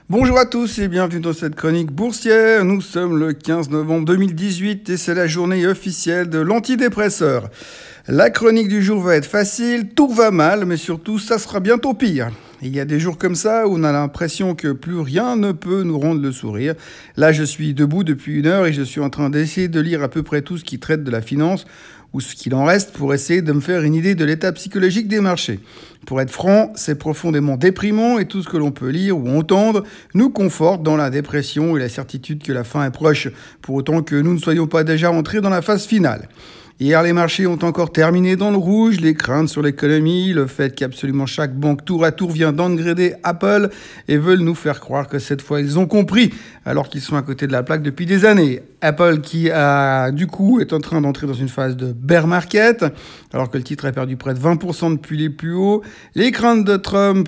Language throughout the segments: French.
Bonjour à tous et bienvenue dans cette chronique boursière. Nous sommes le 15 novembre 2018 et c'est la journée officielle de l'antidépresseur. La chronique du jour va être facile, tout va mal, mais surtout ça sera bientôt pire. Il y a des jours comme ça où on a l'impression que plus rien ne peut nous rendre le sourire. Là, je suis debout depuis 1 heure et je suis en train d'essayer de lire à peu près tout ce qui traite de la finance, ou ce qu'il en reste, pour essayer de me faire une idée de l'état psychologique des marchés. Pour être franc, c'est profondément déprimant et tout ce que l'on peut lire ou entendre nous conforte dans la dépression et la certitude que la fin est proche, pour autant que nous ne soyons pas déjà entrés dans la phase finale. Hier, les marchés ont encore terminé dans le rouge, les craintes sur l'économie, le fait qu'absolument chaque banque tour à tour vient downgrader Apple et veulent nous faire croire que cette fois ils ont compris, alors qu'ils sont à côté de la plaque depuis des années. Apple qui est en train d'entrer dans une phase de bear market, alors que le titre a perdu près de 20% depuis les plus hauts. Les craintes de Trump,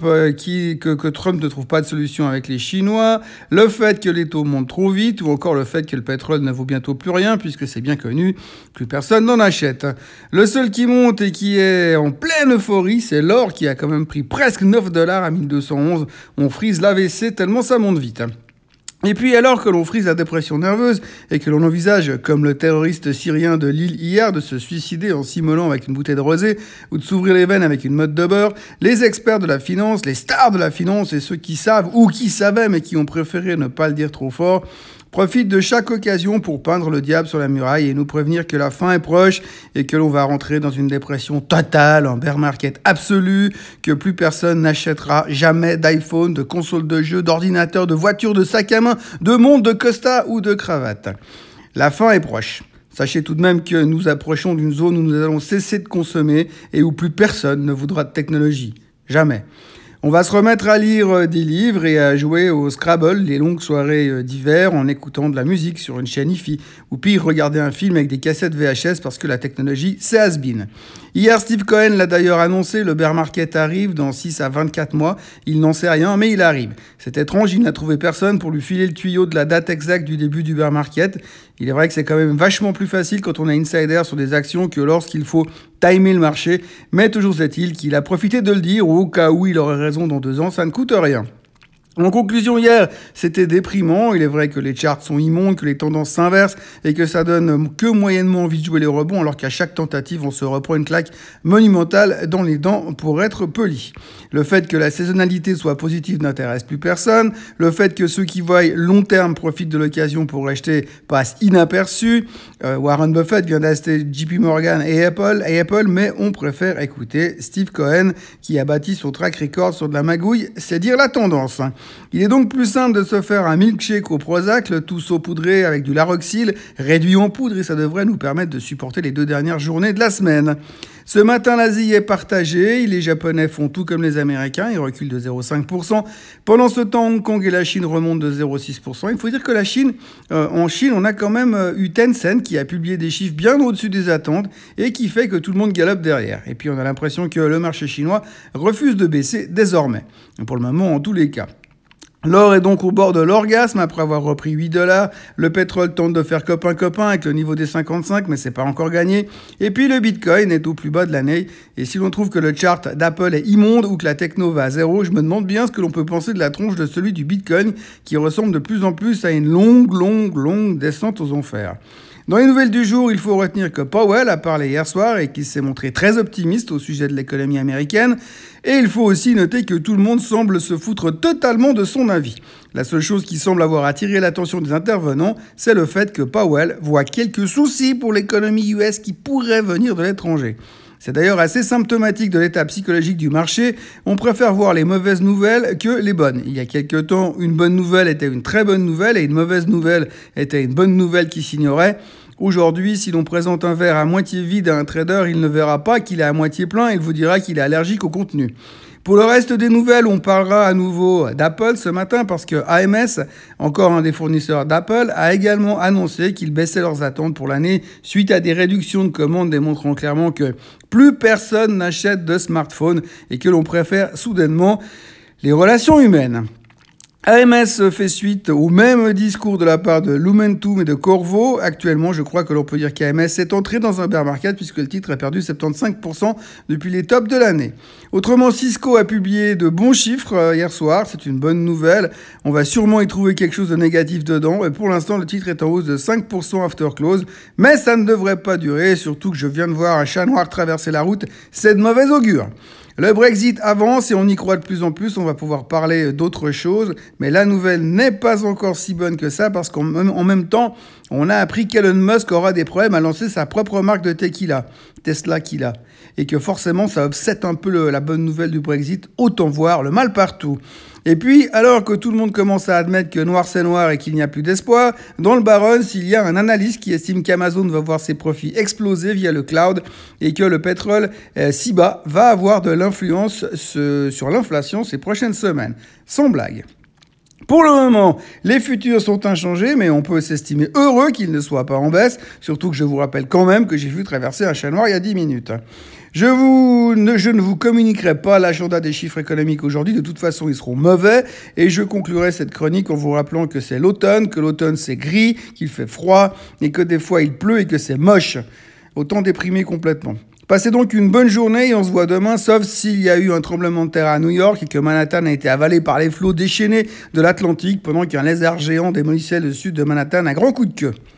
que Trump ne trouve pas de solution avec les Chinois, le fait que les taux montent trop vite, ou encore le fait que le pétrole ne vaut bientôt plus rien, puisque c'est bien connu, plus personne n'en achète. Le seul qui monte et qui est en pleine euphorie, c'est l'or qui a quand même pris presque $9 à 1211. On frise l'AVC tellement ça monte vite. Et puis alors que l'on frise la dépression nerveuse et que l'on envisage, comme le terroriste syrien de Lille hier, de se suicider en s'immolant avec une bouteille de rosé ou de s'ouvrir les veines avec une motte de beurre, les experts de la finance, les stars de la finance et ceux qui savent ou qui savaient mais qui ont préféré ne pas le dire trop fort, profitent de chaque occasion pour peindre le diable sur la muraille et nous prévenir que la fin est proche et que l'on va rentrer dans une dépression totale, un bear market absolu, que plus personne n'achètera jamais d'iPhone, de console de jeux, d'ordinateur, de voiture, de sac à main, de montre, de costa ou de cravate. La fin est proche. Sachez tout de même que nous approchons d'une zone où nous allons cesser de consommer et où plus personne ne voudra de technologie. Jamais. On va se remettre à lire des livres et à jouer au Scrabble les longues soirées d'hiver en écoutant de la musique sur une chaîne hi-fi. Ou pire, regarder un film avec des cassettes VHS parce que la technologie, c'est has-been. Hier, Steve Cohen l'a d'ailleurs annoncé, le bear market arrive dans 6 à 24 mois. Il n'en sait rien, mais il arrive. C'est étrange, il n'a trouvé personne pour lui filer le tuyau de la date exacte du début du bear market. Il est vrai que c'est quand même vachement plus facile quand on a insider sur des actions que lorsqu'il faut timer le marché. Mais toujours est-il qu'il a profité de le dire, au cas où il aurait raison dans 2 ans, ça ne coûte rien. En conclusion, hier, c'était déprimant. Il est vrai que les charts sont immondes, que les tendances s'inversent et que ça donne que moyennement envie de jouer les rebonds, alors qu'à chaque tentative, on se reprend une claque monumentale dans les dents pour être poli. Le fait que la saisonnalité soit positive n'intéresse plus personne. Le fait que ceux qui voient long terme profitent de l'occasion pour acheter passe inaperçu. Warren Buffett vient d'acheter JP Morgan et Apple, mais on préfère écouter Steve Cohen qui a bâti son track record sur de la magouille, c'est dire la tendance. Il est donc plus simple de se faire un milkshake au Prozac, le tout saupoudré avec du Laroxyl, réduit en poudre, et ça devrait nous permettre de supporter les 2 dernières journées de la semaine. Ce matin, l'Asie est partagée. Les Japonais font tout comme les Américains. Ils reculent de 0,5%. Pendant ce temps, Hong Kong et la Chine remontent de 0,6%. Il faut dire que en Chine, on a quand même eu Tencent qui a publié des chiffres bien au-dessus des attentes et qui fait que tout le monde galope derrière. Et puis, on a l'impression que le marché chinois refuse de baisser désormais. Pour le moment, en tous les cas. L'or est donc au bord de l'orgasme après avoir repris $8. Le pétrole tente de faire copain-copain avec le niveau des 55, mais c'est pas encore gagné. Et puis le Bitcoin est au plus bas de l'année. Et si l'on trouve que le chart d'Apple est immonde ou que la techno va à zéro, je me demande bien ce que l'on peut penser de la tronche de celui du Bitcoin qui ressemble de plus en plus à une longue descente aux enfers. Dans les nouvelles du jour, il faut retenir que Powell a parlé hier soir et qu'il s'est montré très optimiste au sujet de l'économie américaine. Et il faut aussi noter que tout le monde semble se foutre totalement de son avis. La seule chose qui semble avoir attiré l'attention des intervenants, c'est le fait que Powell voit quelques soucis pour l'économie US qui pourraient venir de l'étranger. C'est d'ailleurs assez symptomatique de l'état psychologique du marché. On préfère voir les mauvaises nouvelles que les bonnes. Il y a quelque temps, une bonne nouvelle était une très bonne nouvelle et une mauvaise nouvelle était une bonne nouvelle qui s'ignorait. Aujourd'hui, si l'on présente un verre à moitié vide à un trader, il ne verra pas qu'il est à moitié plein, il vous dira qu'il est allergique au contenu. Pour le reste des nouvelles, on parlera à nouveau d'Apple ce matin parce que AMS, encore un des fournisseurs d'Apple, a également annoncé qu'ils baissaient leurs attentes pour l'année suite à des réductions de commandes démontrant clairement que plus personne n'achète de smartphone et que l'on préfère soudainement les relations humaines. AMS fait suite au même discours de la part de Lumentum et de Corvo. Actuellement, je crois que l'on peut dire qu'AMS est entré dans un bear market puisque le titre a perdu 75% depuis les tops de l'année. Autrement, Cisco a publié de bons chiffres hier soir. C'est une bonne nouvelle. On va sûrement y trouver quelque chose de négatif dedans. Et pour l'instant, le titre est en hausse de 5% after close. Mais ça ne devrait pas durer, surtout que je viens de voir un chat noir traverser la route. C'est de mauvais augure. Le Brexit avance et on y croit de plus en plus, on va pouvoir parler d'autres choses, mais la nouvelle n'est pas encore si bonne que ça parce qu'en même temps, on a appris qu'Elon Musk aura des problèmes à lancer sa propre marque de tequila, Tesla Quila, et que forcément ça upset un peu la bonne nouvelle du Brexit, autant voir le mal partout. Et puis, alors que tout le monde commence à admettre que noir c'est noir et qu'il n'y a plus d'espoir, dans le Barron's, il y a un analyste qui estime qu'Amazon va voir ses profits exploser via le cloud et que le pétrole si bas va avoir de l'influence sur l'inflation ces prochaines semaines. Sans blague. Pour le moment, les futurs sont inchangés, mais on peut s'estimer heureux qu'ils ne soient pas en baisse, surtout que je vous rappelle quand même que j'ai vu traverser un chat noir il y a 10 minutes. Je ne vous communiquerai pas l'agenda des chiffres économiques aujourd'hui, de toute façon ils seront mauvais, et je conclurai cette chronique en vous rappelant que c'est l'automne, que l'automne c'est gris, qu'il fait froid, et que des fois il pleut et que c'est moche. Autant déprimer complètement. Passez donc une bonne journée et on se voit demain, sauf s'il y a eu un tremblement de terre à New York et que Manhattan a été avalé par les flots déchaînés de l'Atlantique pendant qu'un lézard géant démolissait le sud de Manhattan à grands coups de queue.